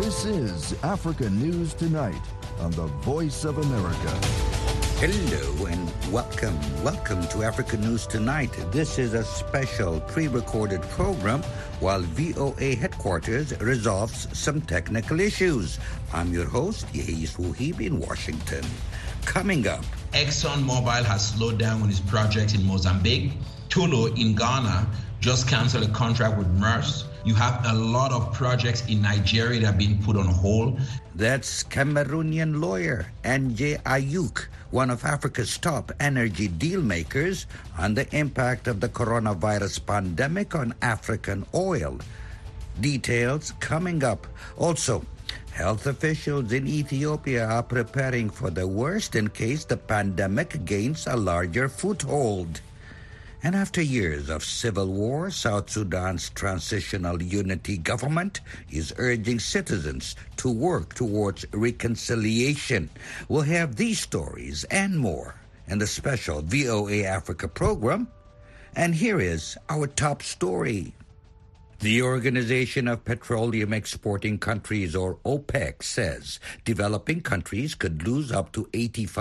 This is Africa News Tonight on the Voice of America. Hello and welcome. Welcome to Africa News Tonight. This is a special pre-recorded program while VOA headquarters resolves some technical issues. I'm your host, Yehis Wuhib in Washington. Coming up, ExxonMobil has slowed down on its project in Mozambique. Tullow in Ghana just canceled a contract with Maersk. You have a lot of projects in Nigeria that have been put on hold. That's Cameroonian lawyer N.J. Ayuk, one of Africa's top energy deal makers, on the impact of the coronavirus pandemic on African oil. Details coming up. Also, health officials in Ethiopia are preparing for the worst in case the pandemic gains a larger foothold. And after years of civil war, South Sudan's transitional unity government is urging citizens to work towards reconciliation. We'll have these stories and more in the special VOA Africa program. And here is our top story. The Organization of Petroleum Exporting Countries, or OPEC, says developing countries could lose up to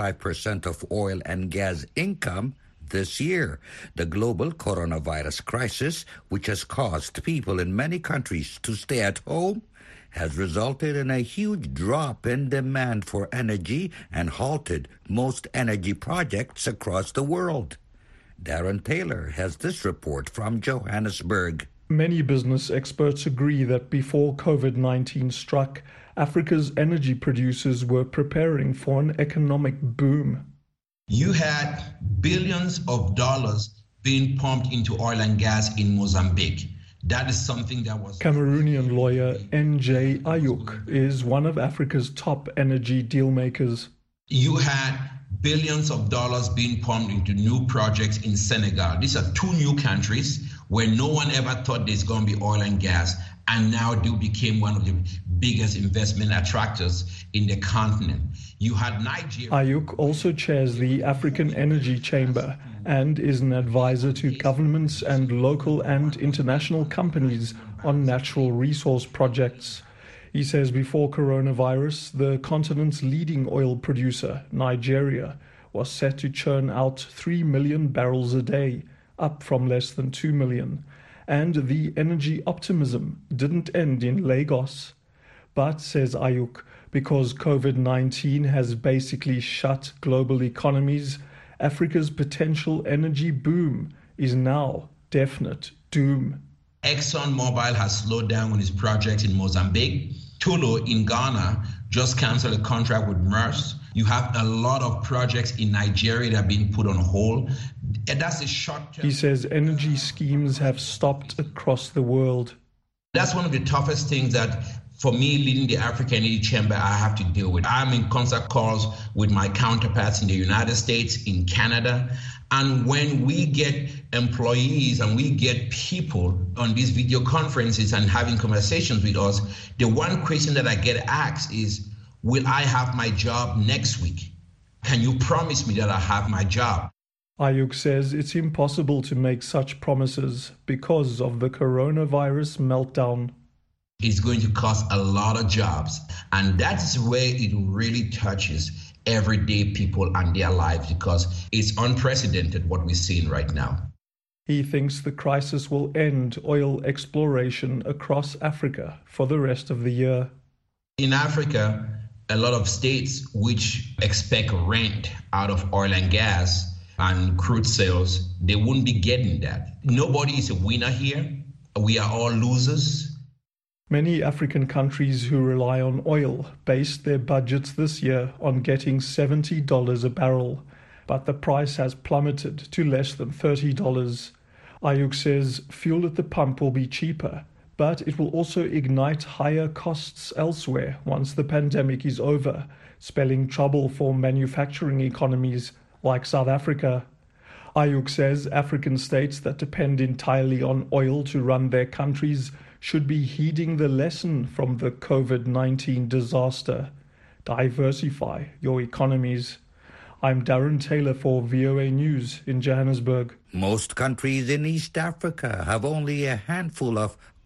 85% of oil and gas income this year. The global coronavirus crisis, which has caused people in many countries to stay at home, has resulted in a huge drop in demand for energy and halted most energy projects across the world. Darren Taylor has this report from Johannesburg. Many business experts agree that before COVID-19 struck, Africa's energy producers were preparing for an economic boom. You had billions of dollars being pumped into oil and gas in Mozambique. That is something that was... Cameroonian lawyer N.J. Ayuk is one of Africa's top energy deal makers. You had billions of dollars being pumped into new projects in Senegal. These are two new countries where no one ever thought there's going to be oil and gas, and now became one of the biggest investment attractors in the continent. You had Nigeria. Ayuk also chairs the African Energy Chamber and is an advisor to governments and local and international companies on natural resource projects. He says before coronavirus, the continent's leading oil producer, Nigeria, was set to churn out 3 million barrels a day, up from less than 2 million. And the energy optimism didn't end in Lagos. But, says Ayuk, because COVID-19 has basically shut global economies, Africa's potential energy boom is now definite doom. ExxonMobil has slowed down on its project in Mozambique. Tullow in Ghana just canceled a contract with Maersk. You have a lot of projects in Nigeria that have been put on hold. And that's a short term. He says energy schemes have stopped across the world. That's one of the toughest things that, for me, leading the African Energy Chamber, I have to deal with. I'm in constant calls with my counterparts in the United States, in Canada. And when we get employees and we get people on these video conferences and having conversations with us, the one question that I get asked is, will I have my job next week? Can you promise me that I have my job? Ayuk says it's impossible to make such promises because of the coronavirus meltdown. It's going to cost a lot of jobs. And that's where it really touches everyday people and their lives, because it's unprecedented what we're seeing right now. He thinks the crisis will end oil exploration across Africa for the rest of the year. In Africa, a lot of states which expect rent out of oil and gas and crude sales, they wouldn't be getting that. Nobody is a winner here. We are all losers. Many African countries who rely on oil based their budgets this year on getting $70 a barrel, but the price has plummeted to less than $30. Ayuk says fuel at the pump will be cheaper, but it will also ignite higher costs elsewhere once the pandemic is over, spelling trouble for manufacturing economies like South Africa. Ayuk says African states that depend entirely on oil to run their countries should be heeding the lesson from the COVID-19 disaster. Diversify your economies. I'm Darren Taylor for VOA News in Johannesburg. Most countries in East Africa have only a handful of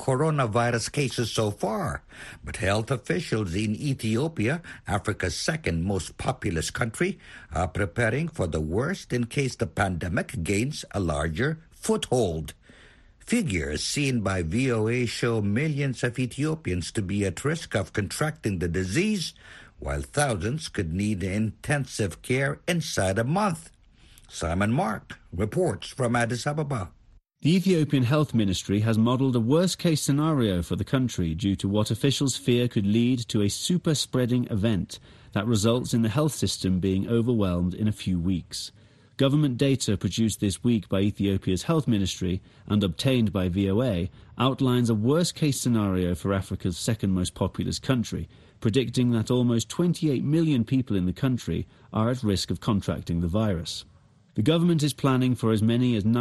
coronavirus cases so far. But health officials in Ethiopia, Africa's second most populous country, are preparing for the worst in case the pandemic gains a larger foothold. Figures seen by VOA show millions of Ethiopians to be at risk of contracting the disease, while thousands could need intensive care inside a month. Simon Mark reports from Addis Ababa. The Ethiopian Health Ministry has modelled a worst-case scenario for the country due to what officials fear could lead to a super-spreading event that results in the health system being overwhelmed in a few weeks. Government data produced this week by Ethiopia's Health Ministry and obtained by VOA outlines a worst-case scenario for Africa's second most populous country, predicting that almost 28 million people in the country are at risk of contracting the virus. The government is planning for as many as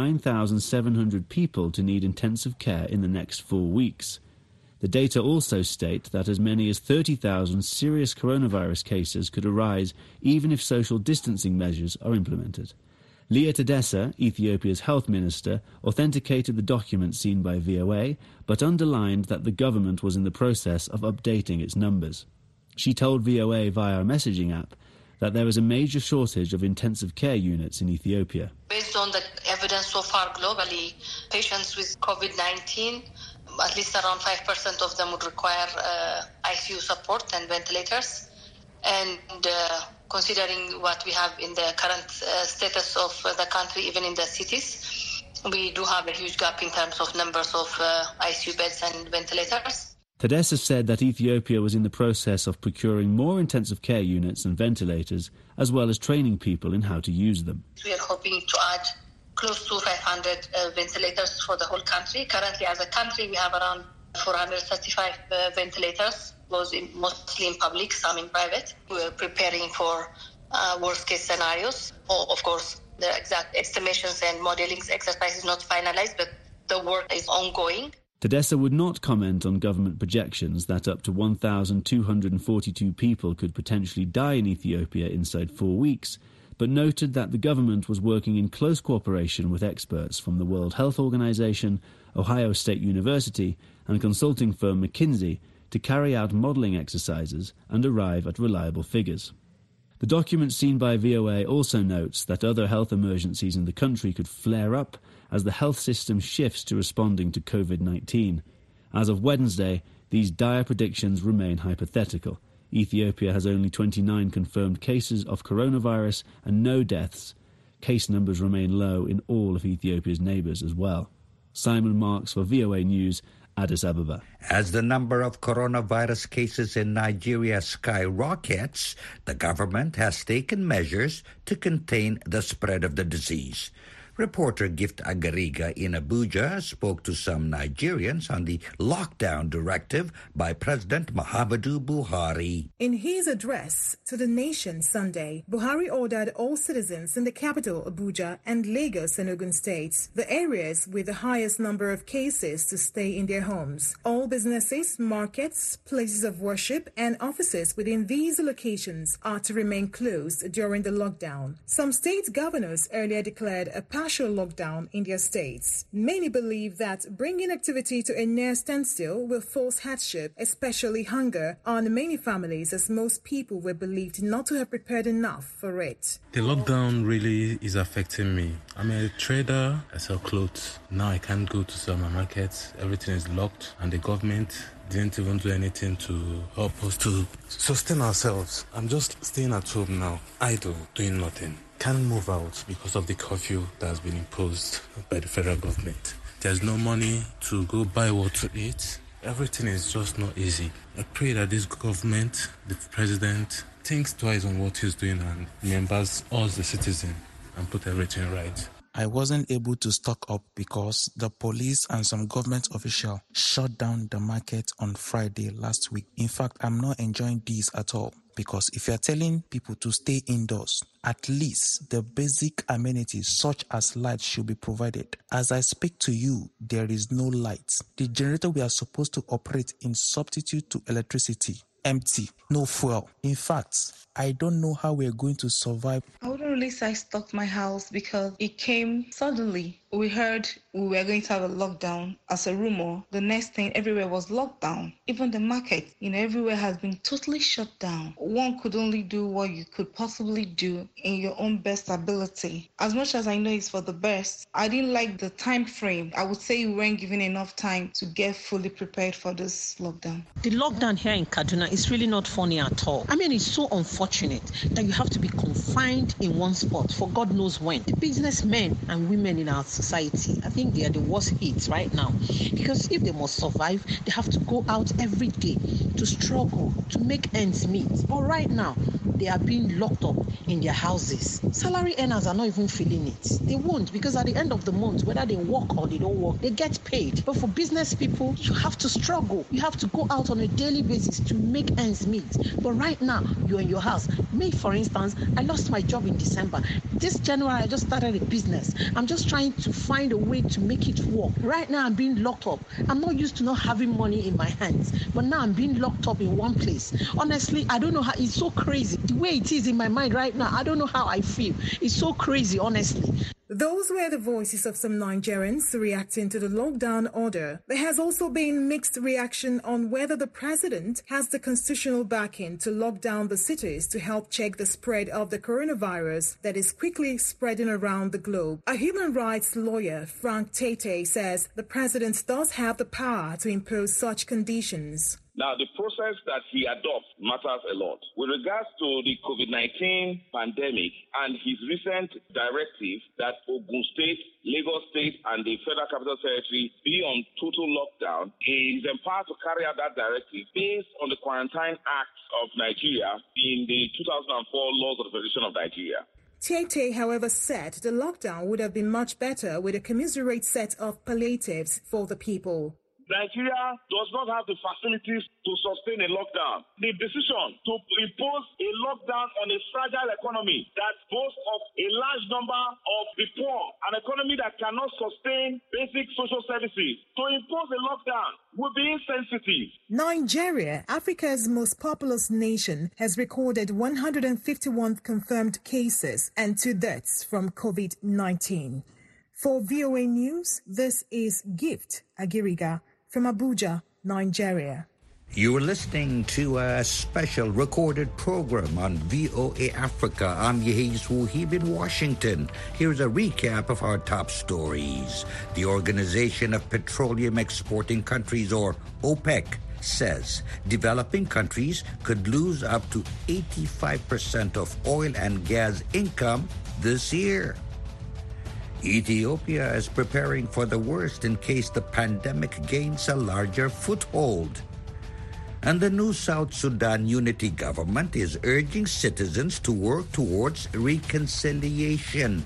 9,700 people to need intensive care in the next 4 weeks. The data also state that as many as 30,000 serious coronavirus cases could arise even if social distancing measures are implemented. Lia Tadessa, Ethiopia's health minister, authenticated the document seen by VOA, but underlined that the government was in the process of updating its numbers. She told VOA via a messaging app that there is a major shortage of intensive care units in Ethiopia. Based on the evidence so far globally, patients with COVID-19, at least around 5% of them would require ICU support and ventilators. And considering what we have in the current status of the country, even in the cities, we do have a huge gap in terms of numbers of ICU beds and ventilators. Tadessa said that Ethiopia was in the process of procuring more intensive care units and ventilators, as well as training people in how to use them. We are hoping to add close to 500 ventilators for the whole country. Currently, as a country, we have around 435 ventilators, those mostly in public, some in private. We are preparing for worst-case scenarios. Of course, the exact estimations and modeling exercise is not finalized, but the work is ongoing. Tadessa would not comment on government projections that up to 1,242 people could potentially die in Ethiopia inside 4 weeks, but noted that the government was working in close cooperation with experts from the World Health Organization, Ohio State University, and consulting firm McKinsey to carry out modelling exercises and arrive at reliable figures. The document seen by VOA also notes that other health emergencies in the country could flare up as the health system shifts to responding to COVID-19. As of Wednesday, these dire predictions remain hypothetical. Ethiopia has only 29 confirmed cases of coronavirus and no deaths. Case numbers remain low in all of Ethiopia's neighbours as well. Simon Marks for VOA News, Addis Ababa. As the number of coronavirus cases in Nigeria skyrockets, the government has taken measures to contain the spread of the disease. Reporter Gift Agariga in Abuja spoke to some Nigerians on the lockdown directive by President Muhammadu Buhari. In his address to the nation Sunday, Buhari ordered all citizens in the capital, Abuja, and Lagos and Ogun states, the areas with the highest number of cases, to stay in their homes. All businesses, markets, places of worship, and offices within these locations are to remain closed during the lockdown. Some state governors earlier declared a partial lockdown in their states. Many believe that bringing activity to a near standstill will force hardship, especially hunger, on many families, as most people were believed not to have prepared enough for it. The lockdown really is affecting me. I'm a trader, I sell clothes. Now I can't go to sell my markets. Everything is locked, and the government didn't even do anything to help us to sustain ourselves. I'm just staying at home now, idle, doing nothing. Can't move out because of the curfew that has been imposed by the federal government. There's no money to go buy what to eat. Everything is just not easy. I pray that this government, the president, thinks twice on what he's doing and remembers us, the citizen, and put everything right. I wasn't able to stock up because the police and some government officials shut down the market on Friday last week. In fact, I'm not enjoying this at all. Because if you're telling people to stay indoors, at least the basic amenities such as light should be provided. As I speak to you, there is no light. The generator we are supposed to operate in substitute to electricity, empty, no fuel. In fact, I don't know how we're going to survive. I wouldn't really say I stocked my house because it came suddenly. We heard we were going to have a lockdown as a rumor. The next thing, everywhere was locked down. Even the market, everywhere has been totally shut down. One could only do what you could possibly do in your own best ability. As much as I know it's for the best, I didn't like the time frame. I would say we weren't given enough time to get fully prepared for this lockdown. The lockdown here in Kaduna is really not funny at all. I mean, it's so unfortunate that you have to be confined in one spot for God knows when. The businessmen and women in our society, I think they are the worst hit right now, because if they must survive, they have to go out every day to struggle to make ends meet. But right now, they are being locked up in their houses. Salary earners are not even feeling it. They won't, because at the end of the month, whether they work or they don't work, they get paid. But for business people, you have to struggle. You have to go out on a daily basis to make ends meet. But right now, you're in your house. Me, for instance, I lost my job in December. This January, I just started a business. I'm just trying to find a way to make it work. Right now, I'm being locked up. I'm not used to not having money in my hands, but now I'm being locked up in one place. Honestly, I don't know how. It's so crazy. The way it is in my mind right now, I don't know how I feel. It's so crazy, honestly. Those were the voices of some Nigerians reacting to the lockdown order. There has also been mixed reaction on whether the president has the constitutional backing to lock down the cities to help check the spread of the coronavirus that is quickly spreading around the globe. A human rights lawyer, Frank Tate, says the president does have the power to impose such conditions. Now, the process that he adopts matters a lot. With regards to the COVID-19 pandemic and his recent directive that Ogun State, Lagos State, and the Federal Capital Territory be on total lockdown, he is empowered to carry out that directive based on the Quarantine Act of Nigeria in the 2004 Laws of the Federation of Nigeria. Tate, however, said the lockdown would have been much better with a commensurate set of palliatives for the people. Nigeria does not have the facilities to sustain a lockdown. The decision to impose a lockdown on a fragile economy that boasts of a large number of the poor, an economy that cannot sustain basic social services, to impose a lockdown would be insensitive. Nigeria, Africa's most populous nation, has recorded 151 confirmed cases and 2 deaths from COVID-19. For VOA News, this is Gift Agiriga from Abuja, Nigeria. You are listening to a special recorded program on VOA Africa. I'm Yehiz Wuhib in Washington. Here's a recap of our top stories. The Organization of Petroleum Exporting Countries, or OPEC, says developing countries could lose up to 85% of oil and gas income this year. Ethiopia is preparing for the worst in case the pandemic gains a larger foothold. And the new South Sudan Unity Government is urging citizens to work towards reconciliation.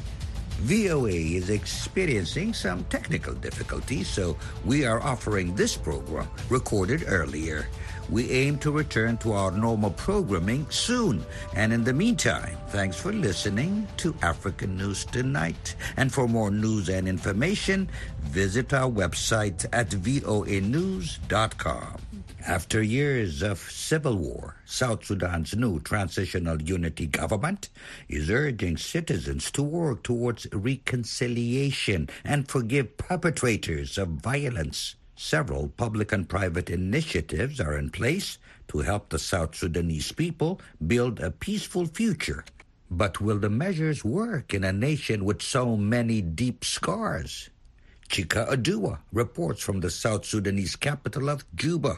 VOA is experiencing some technical difficulties, so we are offering this program recorded earlier. We aim to return to our normal programming soon. And in the meantime, thanks for listening to African News Tonight. And for more news and information, visit our website at voanews.com. After years of civil war, South Sudan's new transitional unity government is urging citizens to work towards reconciliation and forgive perpetrators of violence. Several public and private initiatives are in place to help the South Sudanese people build a peaceful future. But will the measures work in a nation with so many deep scars? Chika Adua reports from the South Sudanese capital of Juba.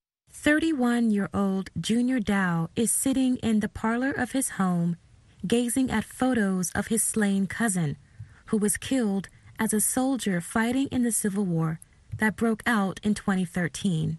31-year-old Junior Dow is sitting in the parlor of his home, gazing at photos of his slain cousin, who was killed as a soldier fighting in the Civil War that broke out in 2013.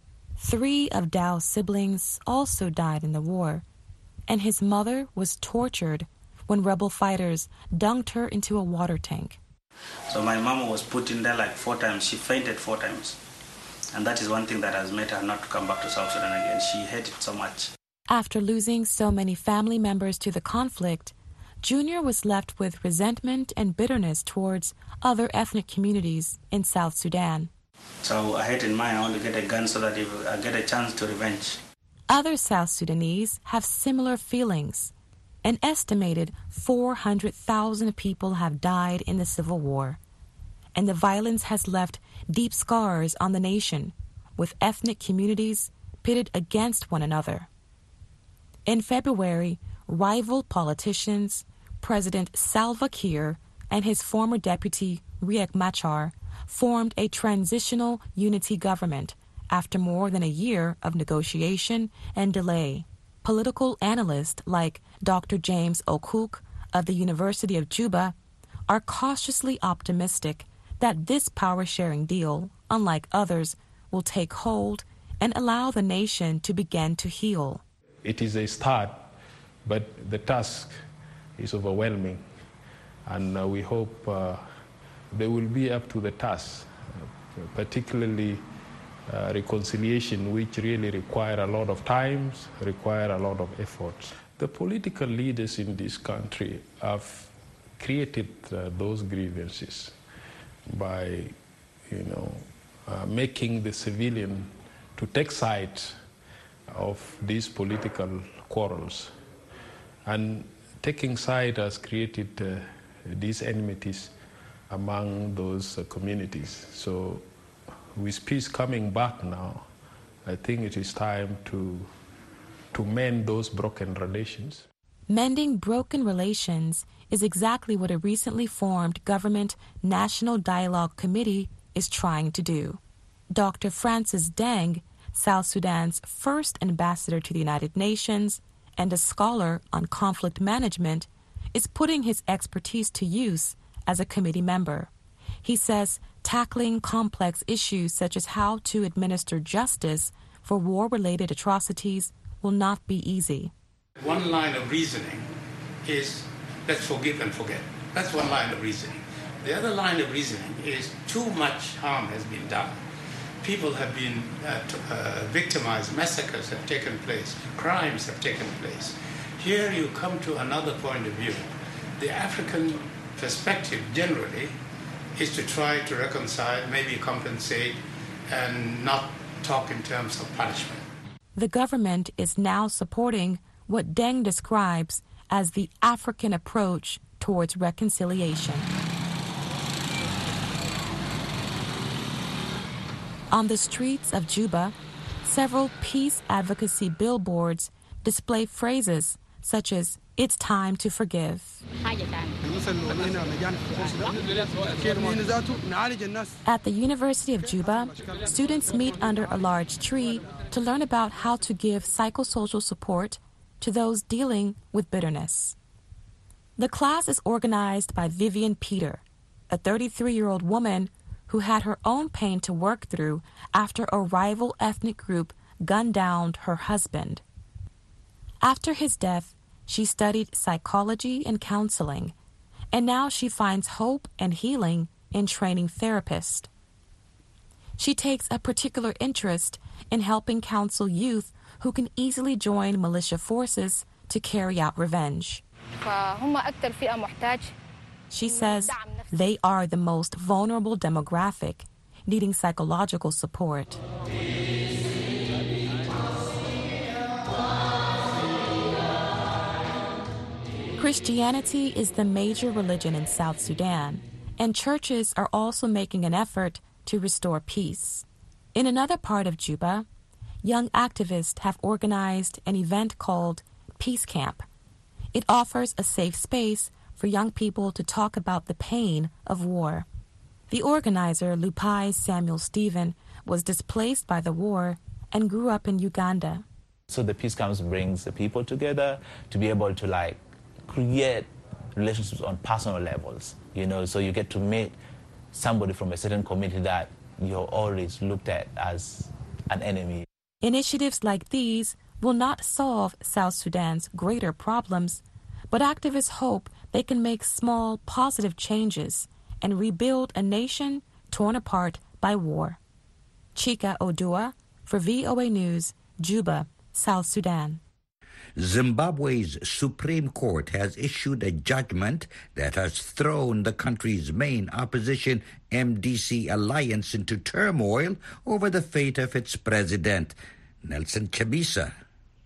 3 of Dow's siblings also died in the war, and his mother was tortured when rebel fighters dunked her into a water tank. So my mom was put in there like 4 times. She fainted 4 times. And that is one thing that has made her not to come back to South Sudan again. She hated it so much. After losing so many family members to the conflict, Junior was left with resentment and bitterness towards other ethnic communities in South Sudan. So I had in mind I want to get a gun so that if I get a chance to revenge. Other South Sudanese have similar feelings An estimated 400,000 people have died in the Civil War, and the violence has left deep scars on the nation, with ethnic communities pitted against one another. In February, rival politicians, President Salva Kiir and his former deputy Riek Machar, formed a transitional unity government after more than a year of negotiation and delay. Political analysts like Dr. James Okuk of the University of Juba are cautiously optimistic that this power-sharing deal, unlike others, will take hold and allow the nation to begin to heal. It is a start, but the task is overwhelming, and we hope they will be up to the task, particularly reconciliation, which really require a lot of time, require a lot of effort. The political leaders in this country have created those grievances by, making the civilian to take sides of these political quarrels. And taking side has created these enmities among those communities. So with peace coming back now, I think it is time to mend those broken relations. Mending broken relations is exactly what a recently formed government National Dialogue Committee is trying to do. Dr. Francis Deng, South Sudan's first ambassador to the United Nations and a scholar on conflict management, is putting his expertise to use as a committee member. He says tackling complex issues such as how to administer justice for war-related atrocities will not be easy. One line of reasoning is let's forgive and forget. That's one line of reasoning. The other line of reasoning is too much harm has been done. People have been victimized, massacres have taken place, crimes have taken place. Here you come to another point of view. The African perspective generally is to try to reconcile, maybe compensate, and not talk in terms of punishment. The government is now supporting what Deng describes as the African approach towards reconciliation. On the streets of Juba, several peace advocacy billboards display phrases such as, "It's time to forgive." At the University of Juba, students meet under a large tree to learn about how to give psychosocial support to those dealing with bitterness. The class is organized by Vivian Peter, a 33-year-old woman who had her own pain to work through after a rival ethnic group gunned down her husband. After his death, she studied psychology and counseling, and now she finds hope and healing in training therapists. She takes a particular interest in helping counsel youth who can easily join militia forces to carry out revenge. She says they are the most vulnerable demographic, needing psychological support. Christianity is the major religion in South Sudan, and churches are also making an effort to restore peace. In another part of Juba, young activists have organized an event called Peace Camp. It offers a safe space for young people to talk about the pain of war. The organizer, Lupai Samuel Stephen, was displaced by the war and grew up in Uganda. So the Peace Camps brings the people together to be able to create relationships on personal levels, so you get to meet somebody from a certain community that you're always looked at as an enemy. Initiatives like these will not solve South Sudan's greater problems, but activists hope they can make small, positive changes and rebuild a nation torn apart by war. Chika Odua for VOA News, Juba, South Sudan. Zimbabwe's Supreme Court has issued a judgment that has thrown the country's main opposition MDC alliance into turmoil over the fate of its president, Nelson Chamisa.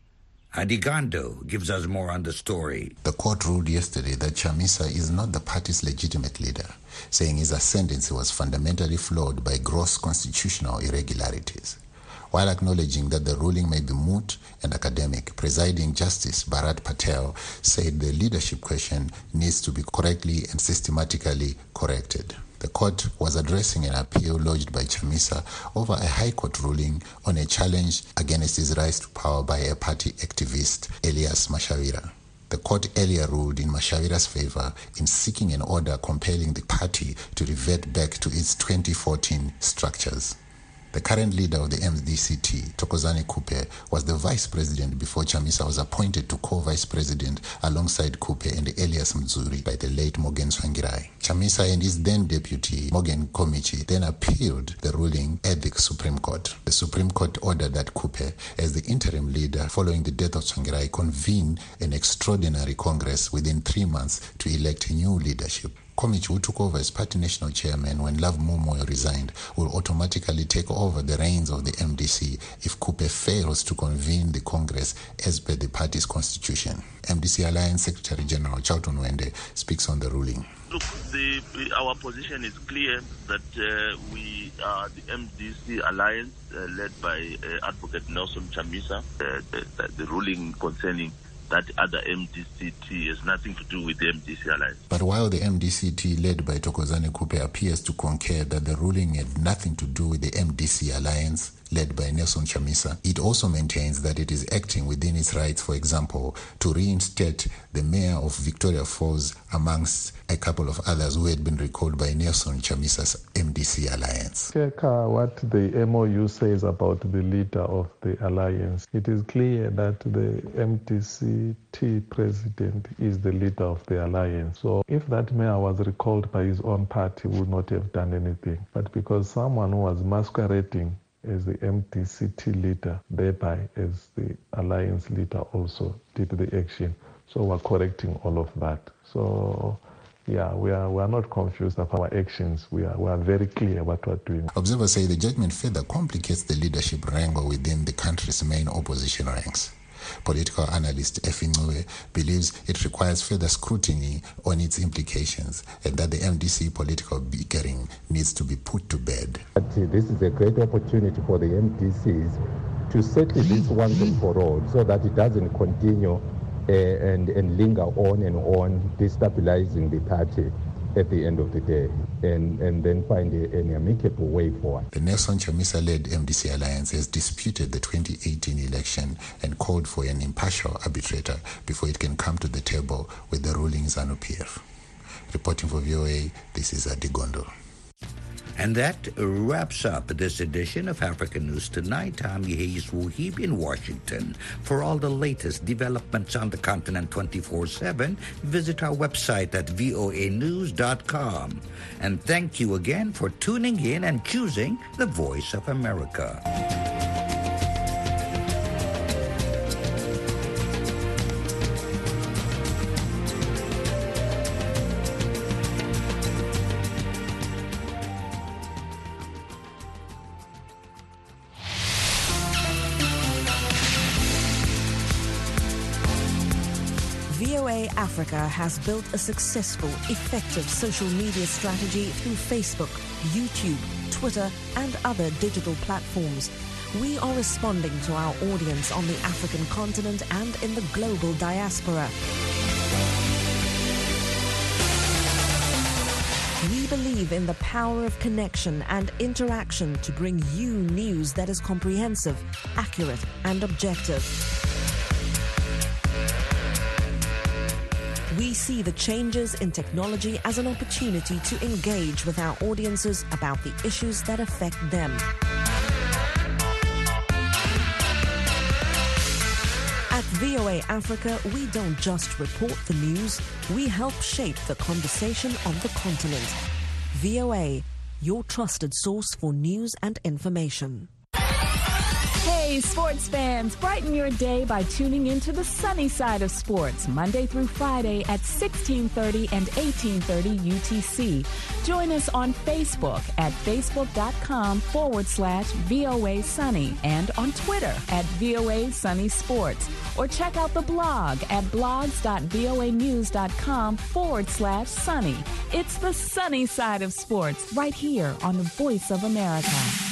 Adi Gando gives us more on the story. The court ruled yesterday that Chamisa is not the party's legitimate leader, saying his ascendancy was fundamentally flawed by gross constitutional irregularities. While acknowledging that the ruling may be moot and academic, Presiding Justice Bharat Patel said the leadership question needs to be correctly and systematically corrected. The court was addressing an appeal lodged by Chamisa over a High Court ruling on a challenge against his rise to power by a party activist, Elias Mashawira. The court earlier ruled in Mashawira's favor in seeking an order compelling the party to revert back to its 2014 structures. The current leader of the MDC-T, Thokozani Kupe, was the vice president before Chamisa was appointed to co-vice president alongside Kupe and Elias Mzuri by the late Morgan Tsvangirai. Chamisa and his then deputy, Morgan Komichi, then appealed the ruling at the Supreme Court. The Supreme Court ordered that Kupe, as the interim leader following the death of Tsvangirai, convene an extraordinary Congress within 3 months to elect a new leadership. Komichi, who took over as party national chairman when Love Momoyo resigned, will automatically take over the reins of the MDC if Kupe fails to convene the Congress as per the party's constitution. MDC Alliance Secretary General Charlton Wende speaks on the ruling. Look, our position is clear that we are the MDC Alliance led by Advocate Nelson Chamisa. The ruling concerning that other MDC-T has nothing to do with the MDC Alliance. But while the MDC-T led by Thokozani Kupe appears to concur that the ruling had nothing to do with the MDC Alliance led by Nelson Chamisa, it also maintains that it is acting within its rights, for example, to reinstate the mayor of Victoria Falls amongst a couple of others who had been recalled by Nelson Chamisa's MDC Alliance. Check what the MOU says about the leader of the alliance. It is clear that the MDC-T president is the leader of the alliance. So if that mayor was recalled by his own party, he would not have done anything. But because someone who was masquerading as the MDC-T leader, thereby as the alliance leader also did the action. So we're correcting all of that. So yeah, we are not confused of our actions. We are very clear what we're doing. Observers say the judgment further complicates the leadership wrangle within the country's main opposition ranks. Political analyst Effie Ncube believes it requires further scrutiny on its implications and that the MDC political bickering needs to be put to bed. This is a great opportunity for the MDCs to settle this once and for all so that it doesn't continue and linger on and on, destabilizing the party at the end of the day, and then find an amicable way forward. The Nelson Chamisa-led MDC Alliance has disputed the 2018 election and called for an impartial arbitrator before it can come to the table with the ruling ZANU-PF. Reporting for VOA, this is Adi Gondo. And that wraps up this edition of African News Tonight. I'm Yehis Wuhib in Washington. For all the latest developments on the continent 24/7, visit our website at voanews.com. And thank you again for tuning in and choosing the Voice of America. VOA Africa has built a successful, effective social media strategy through Facebook, YouTube, Twitter, and other digital platforms. We are responding to our audience on the African continent and in the global diaspora. We believe in the power of connection and interaction to bring you news that is comprehensive, accurate, and objective. We see the changes in technology as an opportunity to engage with our audiences about the issues that affect them. At VOA Africa, we don't just report the news, we help shape the conversation on the continent. VOA, your trusted source for news and information. Hey, Hey, sports fans, brighten your day by tuning into the sunny side of sports, Monday through Friday at 1630 and 1830 UTC. Join us on Facebook at facebook.com/VOA Sunny and on Twitter at VOA Sunny Sports. Or check out the blog at blogs.voanews.com/sunny. It's the sunny side of sports right here on the Voice of America.